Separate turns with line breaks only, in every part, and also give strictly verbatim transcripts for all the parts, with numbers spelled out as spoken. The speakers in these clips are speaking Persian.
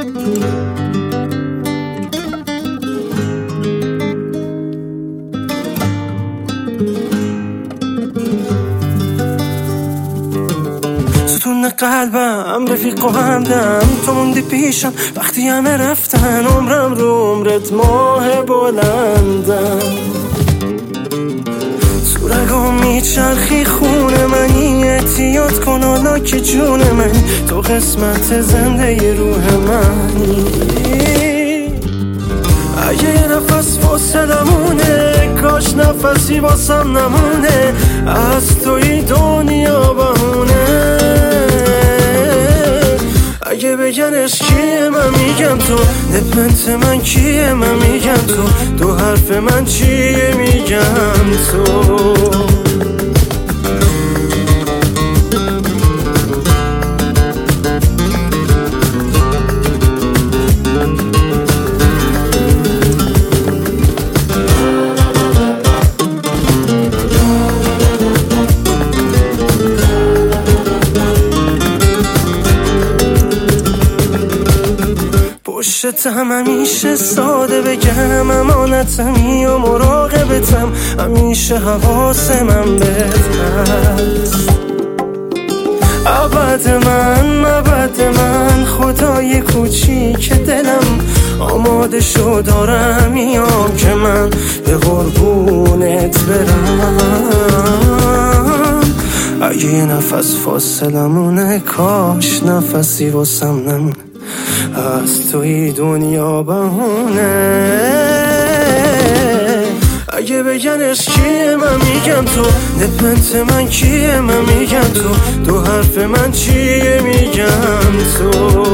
ستون قلبم رفیق و همدم، تو موندی پیشم وقتی همه رفتن. عمرم رو عمرت ماه بلندم، تو رگام میچرخی خون منی. احتیاط کن حالا که جون من، تو قسمت زنده روح منی. اگه یه نفس فاصلمونه، کاش نفسی واسم نمونه. از توی دنیا بهونه، اگه بگن عشقیه من میگم تو، نپنت من کیه من میگم تو، دو حرف من چیه میگم تو. پشتم همیشه ساده بگم، امانتمی و مراقبتم، همیشه حواس من بهت هست. ابد من ابد من خدای کوچیک دلم، آماده شو دارم میام که من به قربونت برم. اگه یه نفس فاصلمونه، کاش نفسی واسم نمونه. از توی دنیا بهونه، اگه بگن عشقیه من میگم تو، نپنت من کیه من میگم تو، دو حرف من چیه میگم تو.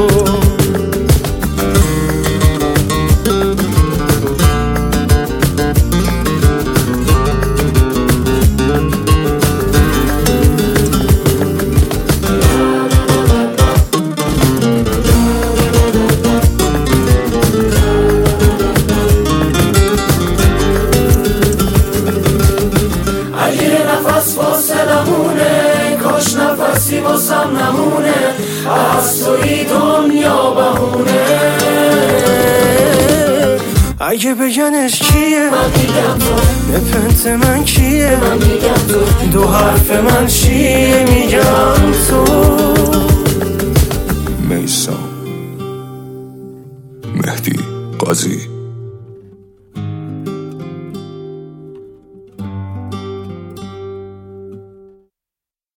کاش نفسی واسم نمونه، از توی دنیا بهونه.
اگه بگن عشقیه
من میگم تو،
نپنت من کیه
من میگم تو،
دو حرف من چیه میگم